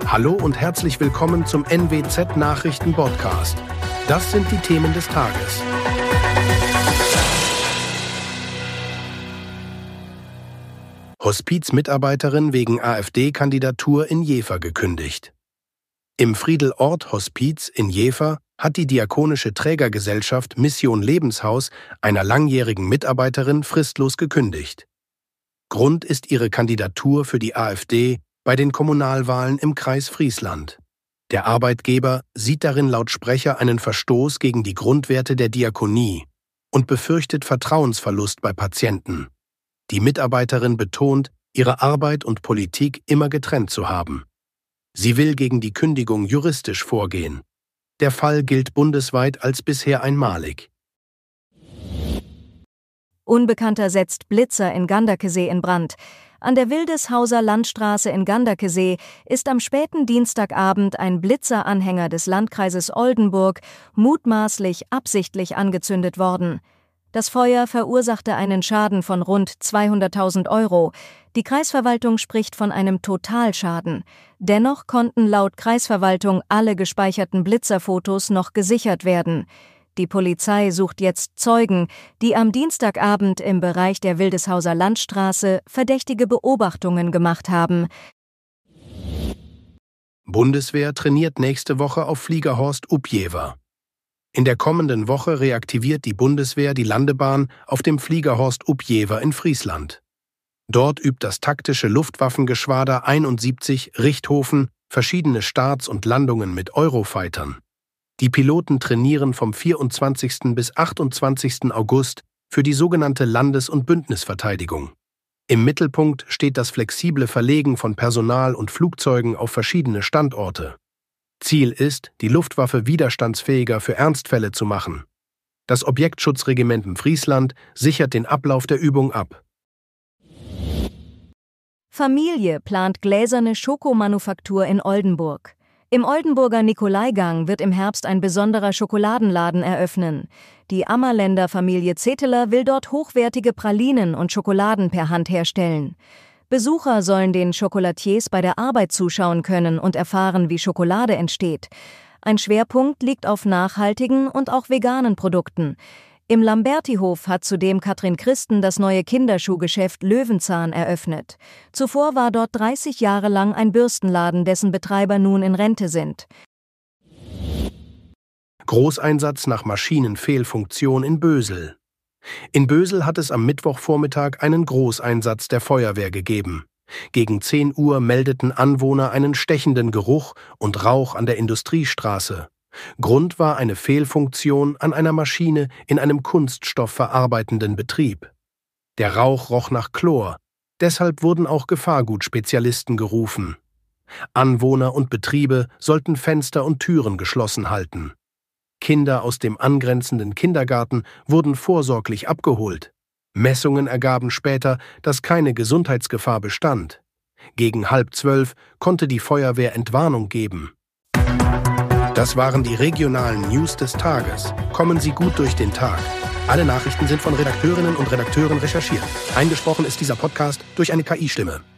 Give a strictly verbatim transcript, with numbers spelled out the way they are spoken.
Hallo und herzlich willkommen zum N W Z-Nachrichten-Podcast. Das sind die Themen des Tages. Hospizmitarbeiterin wegen AfD-Kandidatur in Jever gekündigt. Im Friedel-Ort-Hospiz in Jever hat die diakonische Trägergesellschaft Mission Lebenshaus einer langjährigen Mitarbeiterin fristlos gekündigt. Grund ist ihre Kandidatur für die AfD bei den Kommunalwahlen im Kreis Friesland. Der Arbeitgeber sieht darin laut Sprecher einen Verstoß gegen die Grundwerte der Diakonie und befürchtet Vertrauensverlust bei Patienten. Die Mitarbeiterin betont, ihre Arbeit und Politik immer getrennt zu haben. Sie will gegen die Kündigung juristisch vorgehen. Der Fall gilt bundesweit als bisher einmalig. Unbekannter setzt Blitzer in Ganderkesee in Brand. An der Wildeshauser Landstraße in Ganderkesee ist am späten Dienstagabend ein Blitzeranhänger des Landkreises Oldenburg mutmaßlich absichtlich angezündet worden. Das Feuer verursachte einen Schaden von rund zweihunderttausend Euro. Die Kreisverwaltung spricht von einem Totalschaden. Dennoch konnten laut Kreisverwaltung alle gespeicherten Blitzerfotos noch gesichert werden. Die Polizei sucht jetzt Zeugen, die am Dienstagabend im Bereich der Wildeshauser Landstraße verdächtige Beobachtungen gemacht haben. Bundeswehr trainiert nächste Woche auf Fliegerhorst Upjever. In der kommenden Woche reaktiviert die Bundeswehr die Landebahn auf dem Fliegerhorst Upjever in Friesland. Dort übt das taktische Luftwaffengeschwader einundsiebzig Richthofen verschiedene Starts und Landungen mit Eurofightern. Die Piloten trainieren vom vierundzwanzigsten bis achtundzwanzigsten August für die sogenannte Landes- und Bündnisverteidigung. Im Mittelpunkt steht das flexible Verlegen von Personal und Flugzeugen auf verschiedene Standorte. Ziel ist, die Luftwaffe widerstandsfähiger für Ernstfälle zu machen. Das Objektschutzregiment in Friesland sichert den Ablauf der Übung ab. Familie plant gläserne Schokomanufaktur in Oldenburg. Im Oldenburger Nikolaigang wird im Herbst ein besonderer Schokoladenladen eröffnen. Die Ammerländer Familie Zeteler will dort hochwertige Pralinen und Schokoladen per Hand herstellen. Besucher sollen den Chocolatiers bei der Arbeit zuschauen können und erfahren, wie Schokolade entsteht. Ein Schwerpunkt liegt auf nachhaltigen und auch veganen Produkten. Im Lambertihof hat zudem Katrin Christen das neue Kinderschuhgeschäft Löwenzahn eröffnet. Zuvor war dort dreißig Jahre lang ein Bürstenladen, dessen Betreiber nun in Rente sind. Großeinsatz nach Maschinenfehlfunktion in Bösel. In Bösel hat es am Mittwochvormittag einen Großeinsatz der Feuerwehr gegeben. Gegen zehn Uhr meldeten Anwohner einen stechenden Geruch und Rauch an der Industriestraße. Grund war eine Fehlfunktion an einer Maschine in einem kunststoffverarbeitenden Betrieb. Der Rauch roch nach Chlor, deshalb wurden auch Gefahrgutspezialisten gerufen. Anwohner und Betriebe sollten Fenster und Türen geschlossen halten. Kinder aus dem angrenzenden Kindergarten wurden vorsorglich abgeholt. Messungen ergaben später, dass keine Gesundheitsgefahr bestand. Gegen halb zwölf konnte die Feuerwehr Entwarnung geben. Das waren die regionalen News des Tages. Kommen Sie gut durch den Tag. Alle Nachrichten sind von Redakteurinnen und Redakteuren recherchiert. Eingesprochen ist dieser Podcast durch eine K I-Stimme.